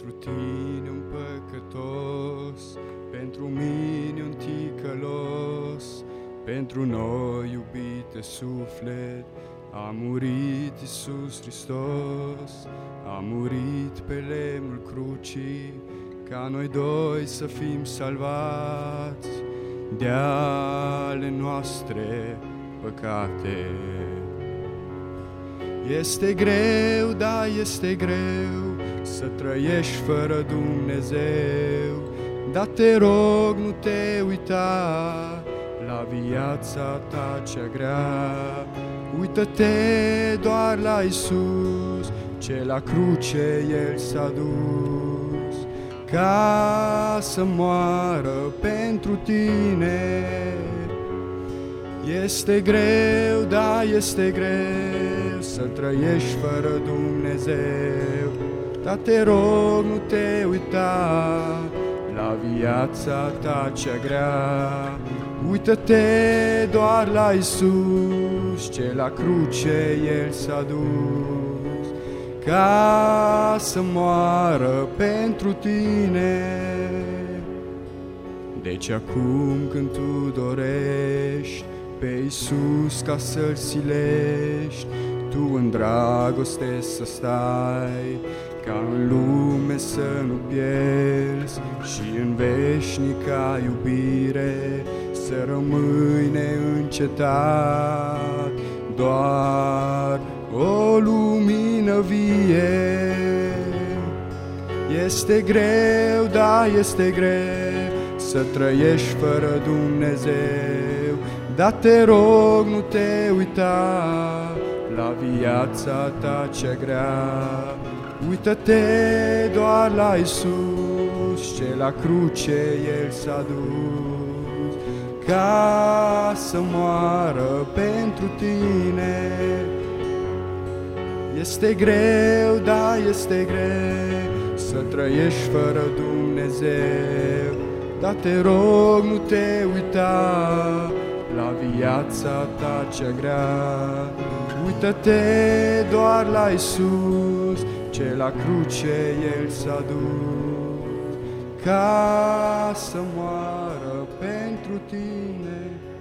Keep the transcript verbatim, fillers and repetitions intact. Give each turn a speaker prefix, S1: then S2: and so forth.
S1: tine un păcătos, pentru mine un ticălos, pentru noi, iubite suflet, a murit Iisus Hristos, a murit pe lemnul crucii, ca noi doi să fim salvați de ale noastre păcate. Este greu, da, este greu să trăiești fără Dumnezeu, dar te rog, nu te uita la viața ta cea grea. Uită-te doar la Iisus, ce la cruce El s-a dus, ca să moară pentru tine. Este greu, da, este greu să trăiești fără Dumnezeu, dar te rog, nu te uita la viața ta cea grea. Uită-te doar la Iisus, ce la cruce El s-a dus, ca să moară pentru tine. Deci acum când tu dorești pe Iisus ca să-L silești, tu în dragoste să stai, ca în lume să nu pierzi, și în veșnica iubire să rămâi neîncetat, doar o lumină vie. Este greu, da, este greu să trăiești fără Dumnezeu, dar te rog, nu te uita la viața ta cea grea. Uită-te doar la Iisus, ce la cruce El s-a dus, ca să moară pentru tine. Este greu, da, este greu să trăiești fără Dumnezeu, dar te rog, nu te uita la viața ta cea grea. Uită-te doar la Iisus, ce la cruce El s-a dus, ca să moară pentru tine.